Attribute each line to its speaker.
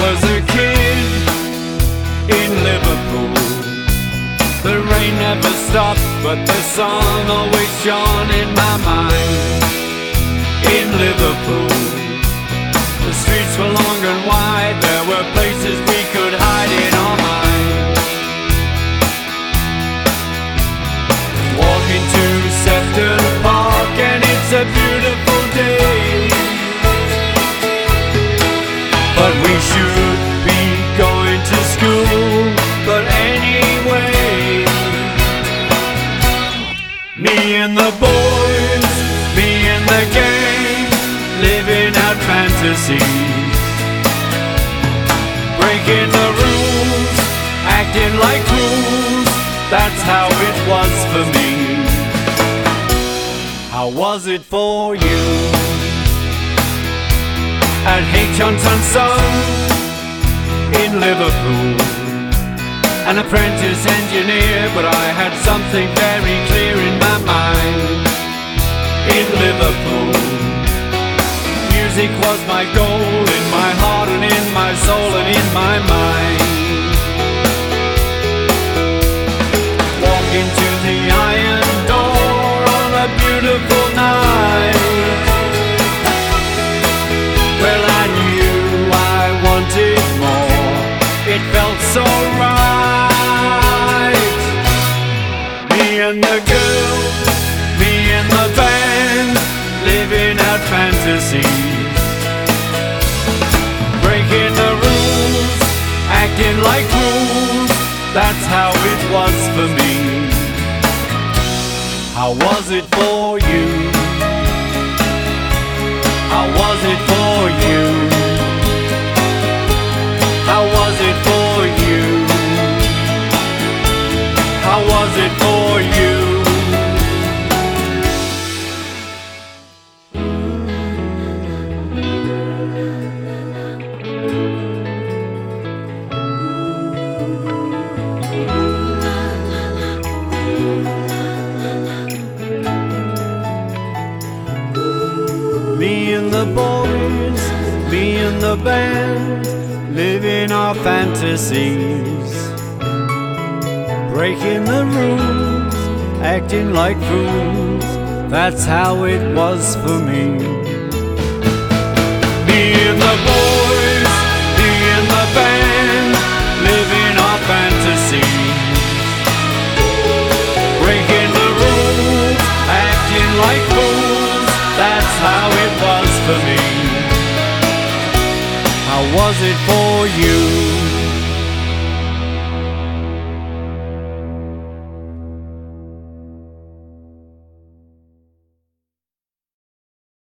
Speaker 1: was a kid in Liverpool, the rain never stopped, but the sun always shone in my mind. In Liverpool, the streets were long and wide, there were places we could hide in our minds. Walking to Sefton Park and it's a beautiful day, but we should be going to school. But anyway, me and the boys, me and the gang, living out fantasies, breaking the rules, acting like fools. That's how it was for me. How was it for you? At H.Johnson in Liverpool, an apprentice engineer, but I had something very clear in my mind. In Liverpool, music was my goal, in my heart and in my soul and in my mind. Walk into the iron door on a beautiful night. Well, I knew I wanted more, it felt so right. Me and the girl, me and the band, living out fantasies, breaking the rules, acting like fools. That's how it was for me. How was it for you? How was it for you? How was it for you? How was it for you? Me and the boys, me and the band, living our fantasies, breaking the rules, acting like fools. That's how it was for me. Me and the boys, me and the band, living our fantasies, breaking the rules, acting like fools. That's how it was for me. How was it for you?